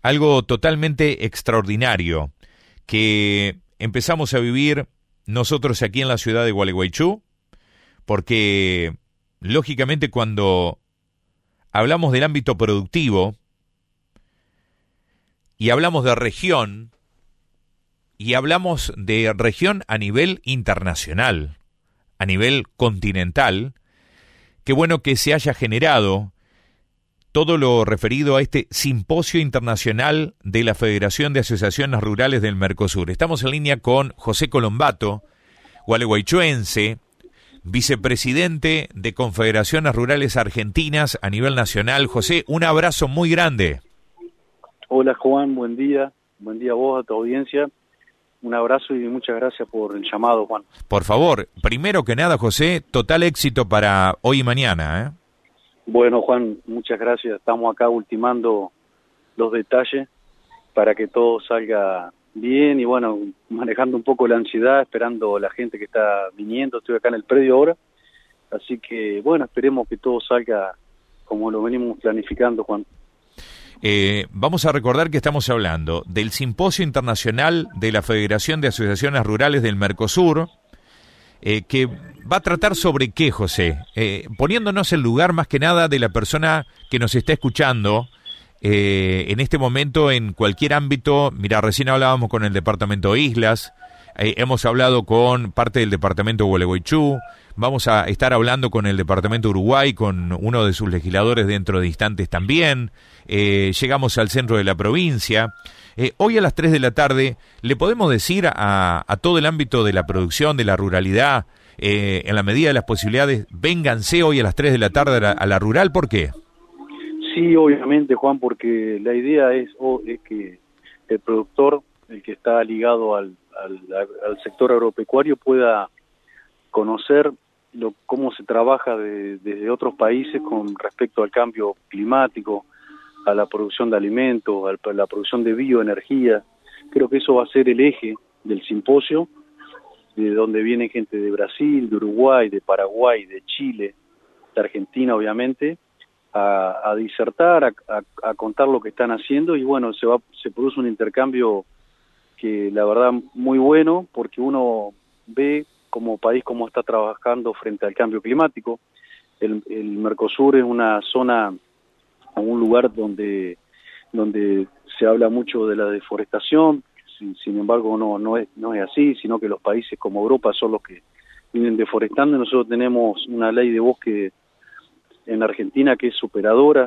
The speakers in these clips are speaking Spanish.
algo totalmente extraordinario que empezamos a vivir nosotros aquí en la ciudad de Gualeguaychú, porque lógicamente cuando hablamos del ámbito productivo y hablamos de región, y hablamos de región a nivel internacional, a nivel continental, qué bueno que se haya generado todo lo referido a este Simposio Internacional de la Federación de Asociaciones Rurales del Mercosur. Estamos en línea con José Colombato, gualeguaychuense, vicepresidente de Confederaciones Rurales Argentinas a nivel nacional. José, un abrazo muy grande. Hola Juan, buen día a vos, a tu audiencia. Un abrazo y muchas gracias por el llamado, Juan. Por favor, primero que nada, José, total éxito para hoy y mañana, ¿eh? Bueno, Juan, muchas gracias. Estamos acá ultimando los detalles para que todo salga bien y bueno, manejando un poco la ansiedad, esperando a la gente que está viniendo. Estoy acá en el predio ahora, así que bueno, esperemos que todo salga como lo venimos planificando, Juan. Vamos a recordar que estamos hablando del Simposio Internacional de la Federación de Asociaciones Rurales del Mercosur, que va a tratar sobre qué, José, poniéndonos en lugar más que nada de la persona que nos está escuchando en este momento en cualquier ámbito. Mira, recién hablábamos con el Departamento de Islas, hemos hablado con parte del Departamento de Gualeguaychú, vamos a estar hablando con el Departamento de Uruguay, con uno de sus legisladores dentro de instantes también, llegamos al centro de la provincia. Hoy a las 3 de la tarde le podemos decir a todo el ámbito de la producción, de la ruralidad, en la medida de las posibilidades, vénganse hoy a las 3 de la tarde a la rural. ¿Por qué? Sí, obviamente, Juan, porque la idea es que el productor, el que está ligado al sector agropecuario, pueda conocer cómo se trabaja desde otros países con respecto al cambio climático, a la producción de alimentos, a la producción de bioenergía. Creo que eso va a ser el eje del simposio, de donde viene gente de Brasil, de Uruguay, de Paraguay, de Chile, de Argentina, obviamente, a disertar, a contar lo que están haciendo, y bueno, se produce un intercambio que la verdad muy bueno, porque uno ve como país cómo está trabajando frente al cambio climático. El Mercosur es una zona, un lugar donde se habla mucho de la deforestación. Sin embargo no es así, sino que los países como Europa son los que vienen deforestando. Nosotros tenemos una ley de bosque en Argentina que es superadora,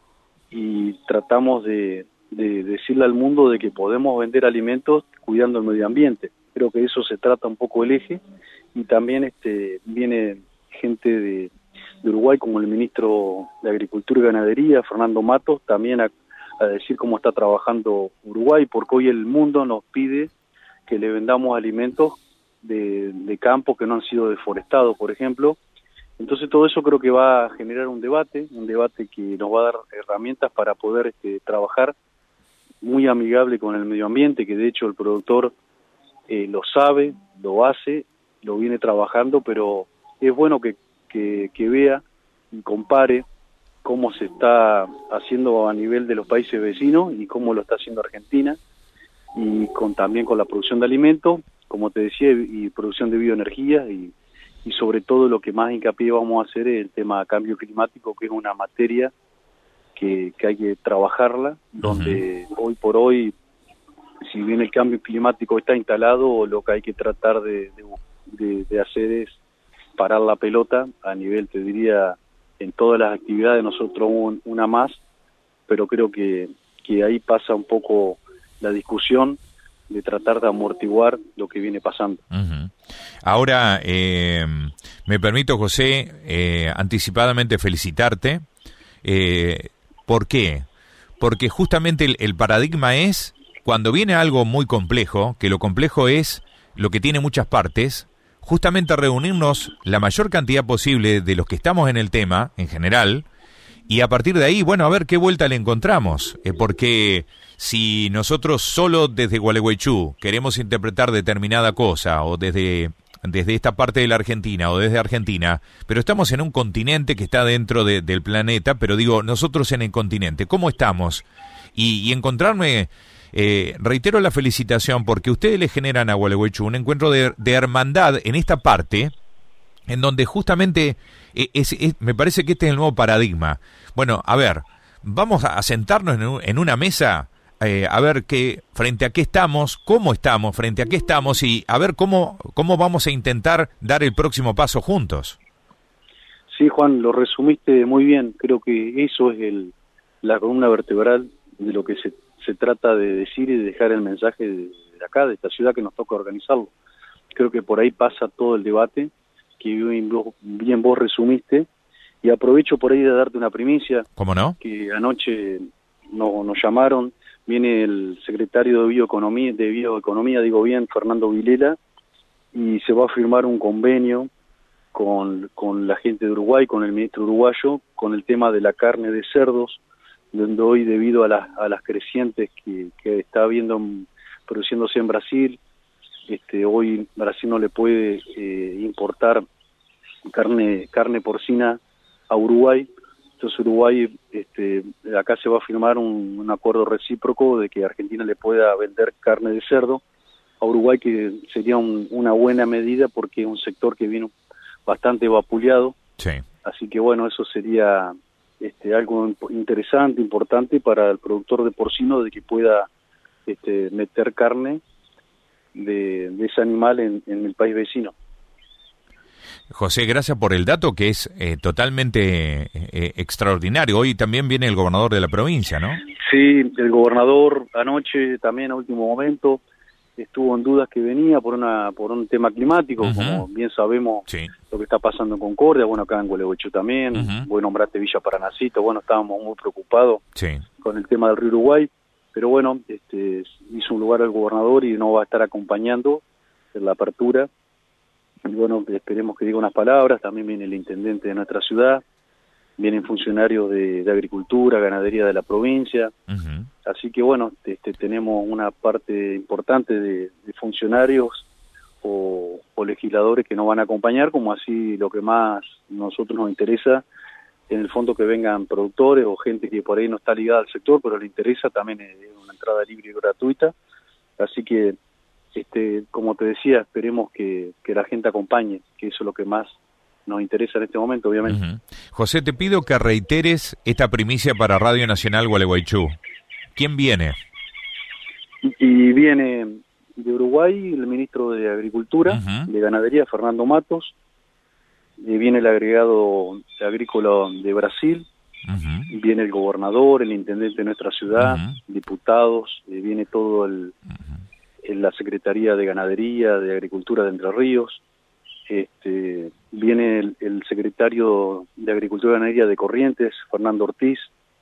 y tratamos de decirle al mundo de que podemos vender alimentos cuidando el medio ambiente. Creo que eso se trata un poco el eje, y también viene gente de Uruguay, como el ministro de Agricultura y Ganadería, Fernando Matos, también a decir cómo está trabajando Uruguay, porque hoy el mundo nos pide que le vendamos alimentos de campos que no han sido deforestados, por ejemplo. Entonces todo eso creo que va a generar un debate que nos va a dar herramientas para poder trabajar muy amigable con el medio ambiente, que de hecho el productor lo sabe, lo hace, lo viene trabajando, pero es bueno que vea y compare cómo se está haciendo a nivel de los países vecinos y cómo lo está haciendo Argentina, y también con la producción de alimentos, como te decía, y producción de bioenergía, y sobre todo lo que más hincapié vamos a hacer es el tema de cambio climático, que es una materia que hay que trabajarla, donde hoy por hoy, si bien el cambio climático está instalado, lo que hay que tratar de hacer es parar la pelota a nivel, te diría, en todas las actividades. Nosotros una más, pero creo que ahí pasa un poco la discusión de tratar de amortiguar lo que viene pasando. Ahora, me permito, José, anticipadamente felicitarte. ¿Por qué? Porque justamente el paradigma es, cuando viene algo muy complejo, que lo complejo es lo que tiene muchas partes, justamente reunirnos la mayor cantidad posible de los que estamos en el tema, en general, y a partir de ahí, bueno, a ver qué vuelta le encontramos, porque si nosotros solo desde Gualeguaychú queremos interpretar determinada cosa, o desde esta parte de la Argentina, o desde Argentina, pero estamos en un continente que está dentro del planeta, pero digo, nosotros en el continente, ¿cómo estamos? y encontrarme, reitero la felicitación, porque ustedes le generan a Gualeguaychú un encuentro de hermandad en esta parte, en donde justamente me parece que este es el nuevo paradigma. Bueno, a ver, vamos a sentarnos en una mesa, a ver frente a qué estamos, cómo estamos, frente a qué estamos, y a ver cómo vamos a intentar dar el próximo paso juntos. Sí, Juan, lo resumiste muy bien. Creo que eso es la columna vertebral de lo que se trata de decir y de dejar el mensaje de acá, de esta ciudad que nos toca organizarlo. Creo que por ahí pasa todo el debate, que bien vos resumiste, y aprovecho por ahí de darte una primicia. ¿Cómo no? Que anoche nos llamaron, viene el secretario de Bioeconomía, digo bien, Fernando Vilela, y se va a firmar un convenio con la gente de Uruguay, con el ministro uruguayo, con el tema de la carne de cerdos, donde hoy, debido a las crecientes que está produciéndose en Brasil, hoy Brasil no le puede importar carne porcina a Uruguay. Entonces Uruguay, acá se va a firmar un acuerdo recíproco de que Argentina le pueda vender carne de cerdo a Uruguay, que sería una buena medida porque es un sector que viene bastante vapuleado. Sí. Así que bueno, eso sería algo interesante, importante para el productor de porcino, de que pueda meter carne de ese animal en el país vecino. José, gracias por el dato, que es totalmente extraordinario. Hoy también viene el gobernador de la provincia, ¿no? Sí, el gobernador anoche también a último momento estuvo en dudas que venía por un tema climático, como bien sabemos. Sí. Lo que está pasando en Concordia, bueno, acá en Gualeguaychú también, vos nombraste Villa Paranacito, bueno, estábamos muy preocupados con el tema del río Uruguay, pero bueno, hizo un lugar al gobernador y nos va a estar acompañando en la apertura, y bueno, esperemos que diga unas palabras. También viene el intendente de nuestra ciudad, vienen funcionarios de agricultura, ganadería de la provincia, así que bueno, tenemos una parte importante de funcionarios o legisladores que nos van a acompañar, como así lo que más nosotros nos interesa, en el fondo, que vengan productores o gente que por ahí no está ligada al sector, pero le interesa, también es una entrada libre y gratuita, así que como te decía, esperemos que la gente acompañe, que eso es lo que más nos interesa en este momento, obviamente. José, te pido que reiteres esta primicia para Radio Nacional Gualeguaychú. ¿Quién viene? Y viene de Uruguay el ministro de Agricultura, de Ganadería, Fernando Matos, viene el agregado agrícola de Brasil, viene el gobernador, el intendente de nuestra ciudad, diputados, viene todo la Secretaría de Ganadería, de Agricultura de Entre Ríos, viene el secretario de Agricultura y Ganadería de Corrientes, Fernando Ortiz,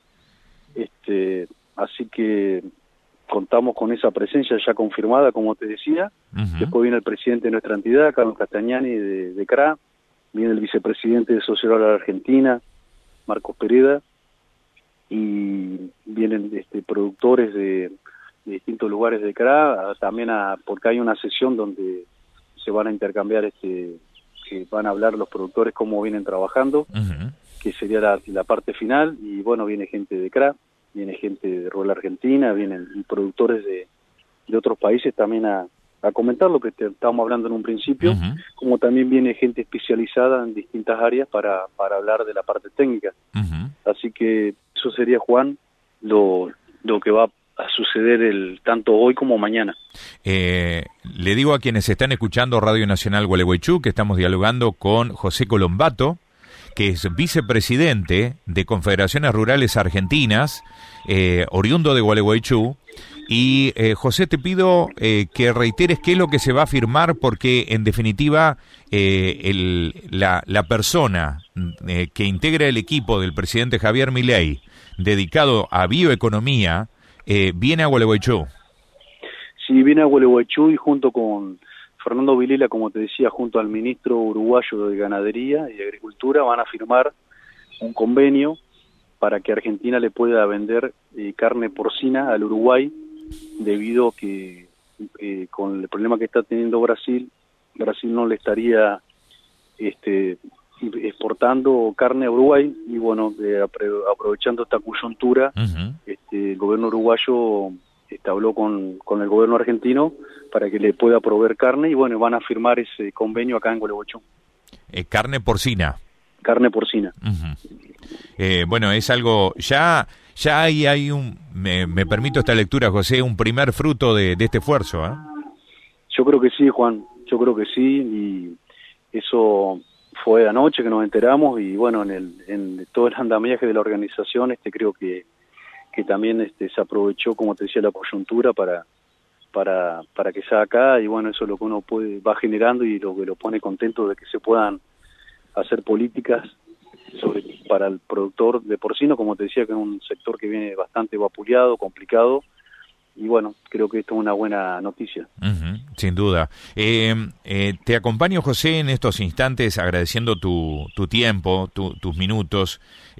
así que contamos con esa presencia ya confirmada, como te decía. Después viene el presidente de nuestra entidad, Carlos Castañani, de CRA, viene el vicepresidente de Sociedad Rural Argentina, Marcos Pereda, y vienen productores de distintos lugares de CRA, también porque hay una sesión donde se van a intercambiar, que van a hablar los productores cómo vienen trabajando, que sería la parte final, y bueno, viene gente de CRA, viene gente de Rural Argentina, vienen productores de otros países también a comentar lo que estábamos hablando en un principio, como también viene gente especializada en distintas áreas para hablar de la parte técnica. Así que eso sería, Juan, lo que va a suceder tanto hoy como mañana. Le digo a quienes están escuchando Radio Nacional Gualeguaychú que estamos dialogando con José Colombato, que es vicepresidente de Confederaciones Rurales Argentinas, oriundo de Gualeguaychú. Y José, te pido que reiteres qué es lo que se va a firmar, porque en definitiva la persona que integra el equipo del presidente Javier Milei, dedicado a bioeconomía, viene a Gualeguaychú. Sí, viene a Gualeguaychú, y junto con Fernando Vilela, como te decía, junto al ministro uruguayo de Ganadería y Agricultura, van a firmar un convenio para que Argentina le pueda vender carne porcina al Uruguay, debido a que con el problema que está teniendo Brasil no le estaría exportando carne a Uruguay y bueno, aprovechando esta coyuntura, el gobierno uruguayo habló con el gobierno argentino para que le pueda proveer carne y bueno, van a firmar ese convenio acá en Gualeguaychú. Carne porcina. Carne porcina. Bueno, es algo, ya hay un, me permito esta lectura, José, un primer fruto de este esfuerzo, ¿eh? Yo creo que sí, Juan, yo creo que sí, y eso fue anoche que nos enteramos, y bueno, en todo el andamiaje de la organización, creo que también se aprovechó, como te decía, la coyuntura para que sea acá, y bueno, eso es lo que uno va generando y lo que lo pone contento de que se puedan hacer políticas para el productor de porcino, como te decía, que es un sector que viene bastante vapuleado, complicado, y bueno, creo que esto es una buena noticia. Sin duda. Te acompaño, José, en estos instantes, agradeciendo tu tiempo, tus minutos.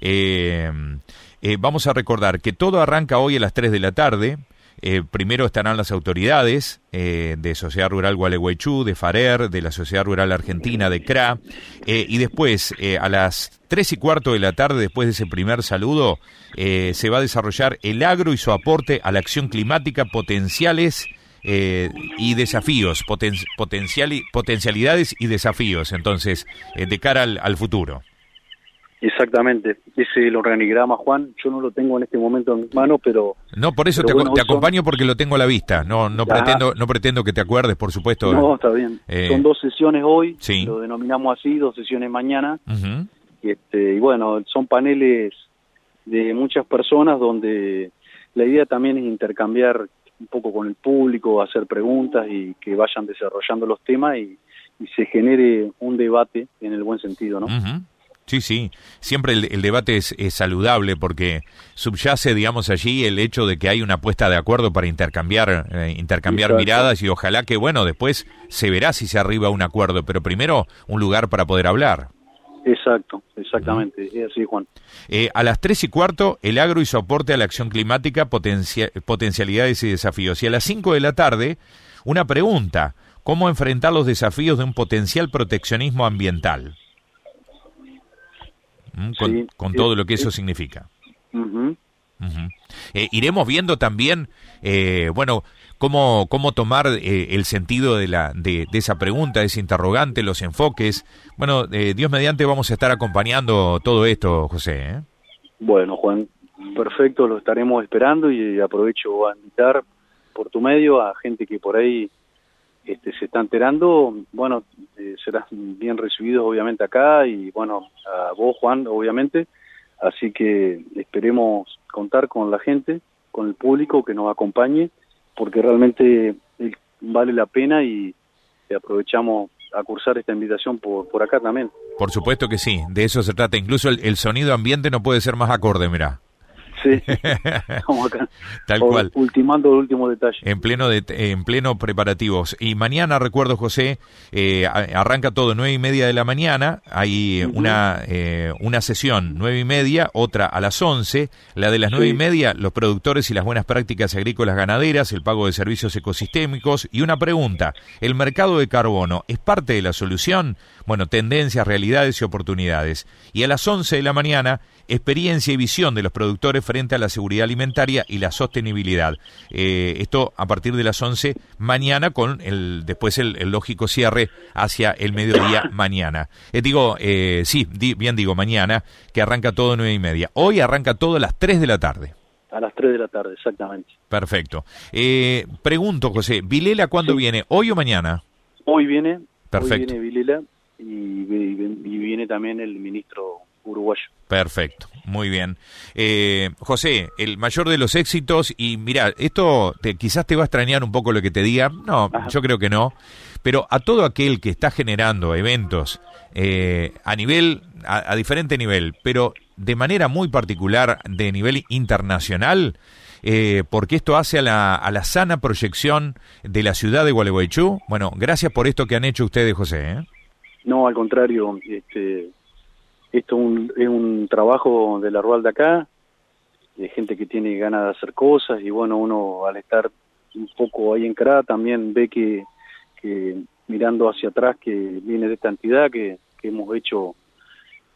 Vamos a recordar que todo arranca hoy a las 3 de la tarde. Primero estarán las autoridades de Sociedad Rural Gualeguaychú, de FARER, de la Sociedad Rural Argentina, de CRA, y después a las 3:15 de la tarde, después de ese primer saludo, se va a desarrollar el agro y su aporte a la acción climática, potenciales y desafíos, potencialidades y desafíos, entonces, de cara al futuro. Exactamente, ese es el organigrama, Juan. Yo no lo tengo en este momento en mis manos, pero... No, por eso te acompaño porque lo tengo a la vista. No pretendo que te acuerdes, por supuesto. No, está bien. Son 2 sesiones hoy, sí. Lo denominamos así, 2 sesiones mañana. Y bueno, son paneles de muchas personas donde la idea también es intercambiar un poco con el público, hacer preguntas y que vayan desarrollando los temas y se genere un debate en el buen sentido, ¿no? Sí, siempre el debate es saludable porque subyace, digamos, allí el hecho de que hay una puesta de acuerdo para intercambiar miradas y ojalá que, bueno, después se verá si se arriba a un acuerdo, pero primero un lugar para poder hablar. Exactamente, es así, Juan. A las 3:15, el agro y su aporte a la acción climática, potencialidades y desafíos. Y a las 5 de la tarde, una pregunta: ¿cómo enfrentar los desafíos de un potencial proteccionismo ambiental? Con todo lo que eso significa. Iremos viendo también, bueno, cómo tomar el sentido de esa pregunta, de ese interrogante, los enfoques. Bueno, Dios mediante vamos a estar acompañando todo esto, José, ¿eh? Bueno, Juan, perfecto, lo estaremos esperando y aprovecho a invitar por tu medio a gente que por ahí se está enterando. Bueno, serás bien recibido obviamente acá y bueno, a vos, Juan, obviamente, así que esperemos contar con la gente, con el público que nos acompañe, porque realmente vale la pena y aprovechamos a cursar esta invitación por acá también. Por supuesto que sí, de eso se trata, incluso el sonido ambiente no puede ser más acorde, mirá. Sí, estamos acá. Tal cual. Ultimando el último detalle. En pleno preparativos. Y mañana, recuerdo, José, arranca todo 9:30 de la mañana. Hay una sesión 9:30, otra a las 11. La de las 9:30, los productores y las buenas prácticas agrícolas ganaderas, el pago de servicios ecosistémicos. Y una pregunta: ¿el mercado de carbono es parte de la solución? Bueno, tendencias, realidades y oportunidades. Y a las 11 de la mañana, experiencia y visión de los productores frente a la seguridad alimentaria y la sostenibilidad. Esto a partir de las 11 mañana con después el lógico cierre hacia el mediodía mañana. Digo mañana, que arranca todo 9:30. Hoy arranca todo a las 3 de la tarde. A las 3 de la tarde, exactamente. Perfecto. Pregunto, José, ¿Vilela cuándo viene? ¿Hoy o mañana? Hoy viene. Perfecto. Hoy viene Vilela y viene también el ministro uruguayo. Perfecto, muy bien. José, el mayor de los éxitos, y mira, esto quizás te va a extrañar un poco lo que te diga, no, yo creo que no, pero a todo aquel que está generando eventos a diferente nivel, pero de manera muy particular de nivel internacional, porque esto hace a la sana proyección de la ciudad de Gualeguaychú. Bueno, gracias por esto que han hecho ustedes, José, ¿eh? No, al contrario, esto es un trabajo de la rural de acá, de gente que tiene ganas de hacer cosas, y bueno, uno al estar un poco ahí en CRA también ve que mirando hacia atrás que viene de esta entidad que hemos hecho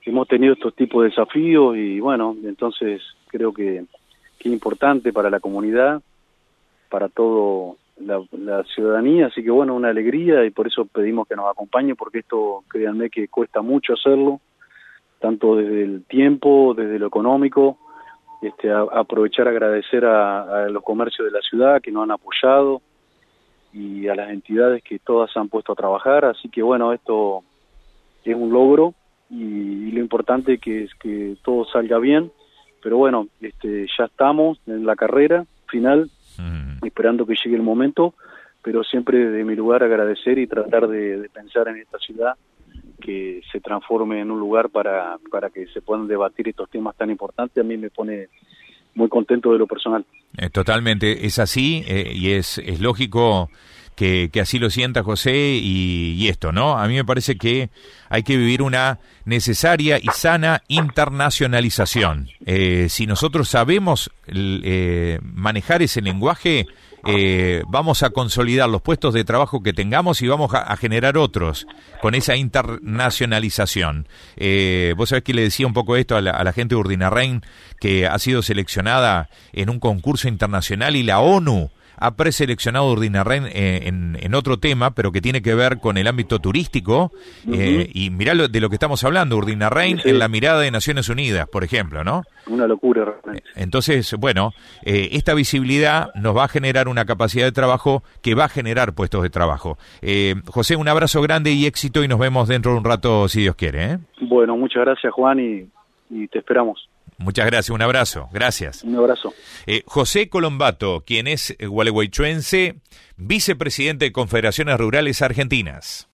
hemos tenido estos tipos de desafíos y bueno, entonces creo que es importante para la comunidad, para todo la ciudadanía, así que bueno, una alegría y por eso pedimos que nos acompañe, porque esto, créanme que cuesta mucho hacerlo, tanto desde el tiempo, desde lo económico, aprovechar, agradecer a los comercios de la ciudad que nos han apoyado y a las entidades que todas se han puesto a trabajar, así que bueno, esto es un logro y lo importante es que todo salga bien, pero bueno, ya estamos en la carrera final, esperando que llegue el momento, pero siempre de mi lugar agradecer y tratar de pensar en esta ciudad que se transforme en un lugar para que se puedan debatir estos temas tan importantes. A mí me pone muy contento de lo personal. Totalmente, es así y es lógico que así lo sienta José y esto, ¿no? A mí me parece que hay que vivir una necesaria y sana internacionalización. Si nosotros sabemos manejar ese lenguaje, vamos a consolidar los puestos de trabajo que tengamos y vamos a generar otros con esa internacionalización. Vos sabés que le decía un poco esto a la gente de Urdinarrain, que ha sido seleccionada en un concurso internacional y la ONU ha preseleccionado Urdinarrain en otro tema, pero que tiene que ver con el ámbito turístico, y mirá de lo que estamos hablando, Urdinarrain en la mirada de Naciones Unidas, por ejemplo, ¿no? Una locura realmente. Entonces, bueno, esta visibilidad nos va a generar una capacidad de trabajo que va a generar puestos de trabajo. José, un abrazo grande y éxito y nos vemos dentro de un rato, si Dios quiere, ¿eh? Bueno, muchas gracias, Juan, y te esperamos. Muchas gracias, un abrazo, gracias. Un abrazo. José Colombato, quien es gualeguaychuense, vicepresidente de Confederaciones Rurales Argentinas.